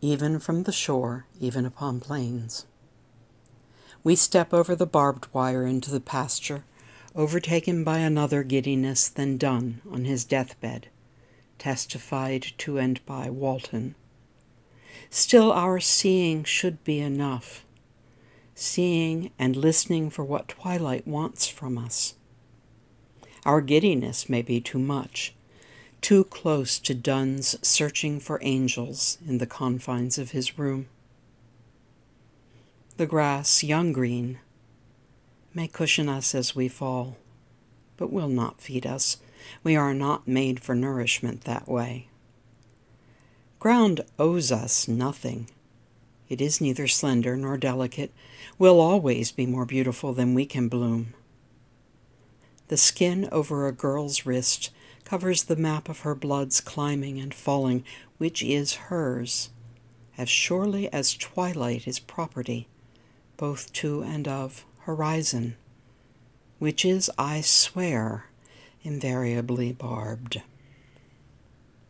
even from the shore, even upon plains. We step over the barbed wire into the pasture, overtaken by another giddiness than Donne on his deathbed, testified to and by Walton. Still our seeing should be enough, seeing and listening for what twilight wants from us. Our giddiness may be too much, too close to Donne's searching for angels in the confines of his room. The grass, young green, may cushion us as we fall, but will not feed us. We are not made for nourishment that way. Ground owes us nothing. It is neither slender nor delicate, will always be more beautiful than we can bloom. The skin over a girl's wrist covers the map of her blood's climbing and falling, which is hers, as surely as twilight is property, both to and of horizon, which is, I swear, invariably barbed.